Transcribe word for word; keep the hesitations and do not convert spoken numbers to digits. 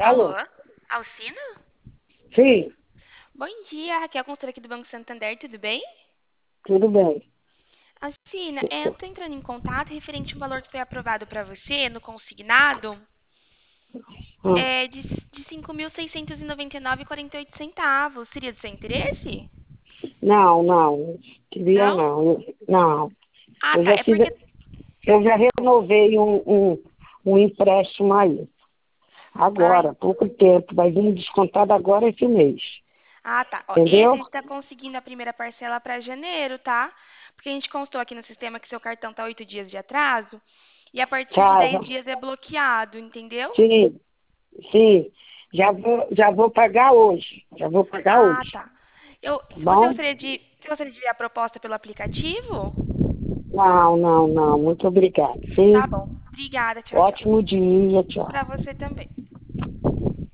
Alô? Alô? Alcina? Sim, Bom dia, Raquel, consultora aqui do Banco Santander, tudo bem? tudo bem. Alcina, é, eu tô entrando em contato referente ao valor que foi aprovado para você no consignado Ah, é de, de cinco mil seiscentos e noventa e nove e quarenta e oito centavos. Seria do seu interesse? não, não, queria Não? não. Eu- Não, Ah, eu tá. já É fiz, porque. eu já Desculpa. renovei um, um, um empréstimo aí. Ai. Agora, há pouco tempo, vai vir descontado agora esse mês. Ah, tá. Ó, esse Entendeu? está conseguindo a primeira parcela para janeiro, tá? Porque a gente constou aqui no sistema que seu cartão tá oito dias de atraso e a partir de Casa. dez dias é bloqueado, entendeu? Sim, sim. Já vou, já vou pagar hoje. Já vou pagar Ah, hoje. tá. Eu, Tá se você bom? gostaria de, você gostaria de ver a proposta pelo aplicativo? Não, não, não. Muito obrigado. Tá Sim. bom. Obrigada. Tchau, tchau. Ótimo dia. Tchau. Para você também.